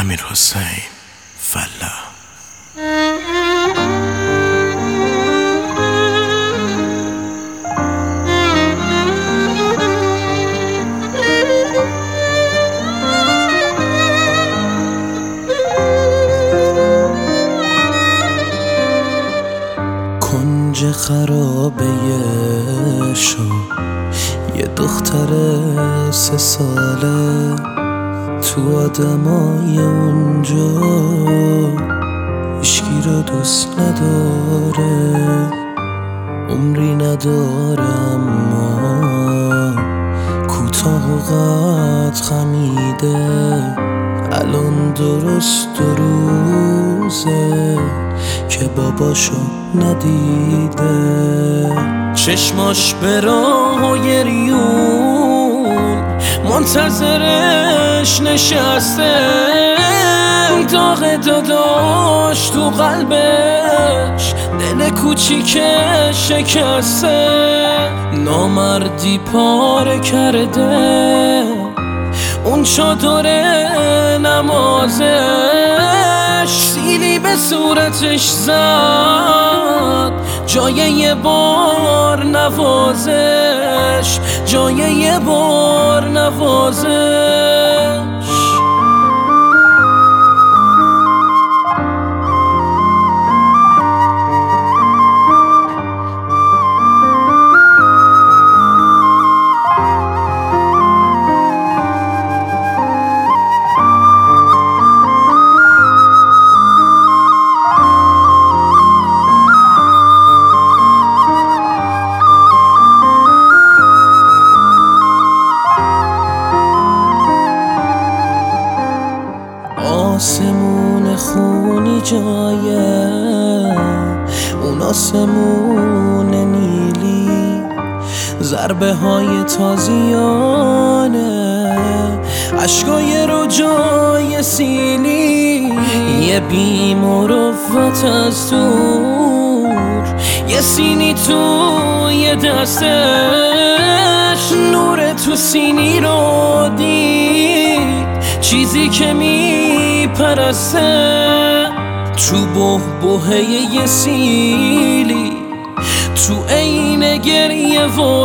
امیرحسین فلاح. کنج خرابه شام یه دختر 3 ساله تو آدمای اونجا هیچکی رو دوست نداره، عمری نداره اما کوتاه و قد خمیده. الان درست 2 روزه که باباشو ندیده. چشماش به راه‌های ریون منتظرش نشسته، داغ داداش تو قلبش دل کوچیکش شکسته. نامردی پاره کرده اون چادر نمازش، سیلی به صورتش زد جای یه بار نوازش، جای یه بار نوازش. آسمون خونی جایه، اون آسمون نیلی، ضربه های تازیانه، عشقای رجای سیلی. یه بی‌مروت از دور، یه سینی توی دستش، نور تو سینی رو دید، چیزی که میپرسته تو بحبوحه یه سیلی، تو عین گریه و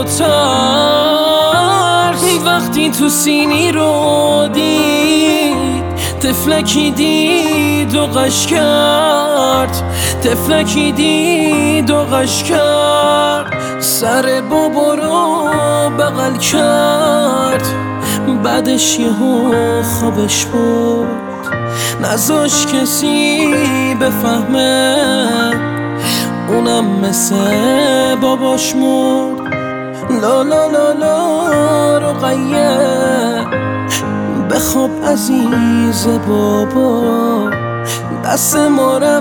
ترس. وقتی تو سینی رو دید، طفلکی دید و غش کرد، طفلکی دید و غش کرد. سر بابا رو بغل کرد، بعدش یهو خوابش برد، نذاش کسی بفهمه اونم مثل باباش مرد. لا لا لا لا رقیه بخواب عزیز بابا، دست مارم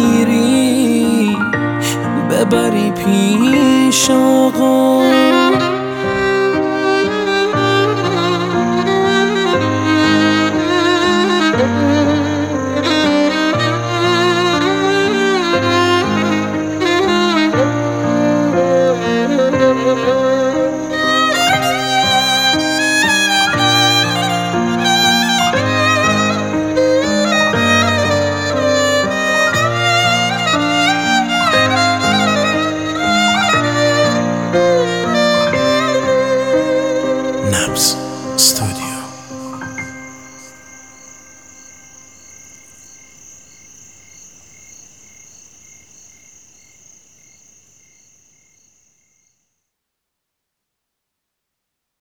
میگیری ببری پیش آقا.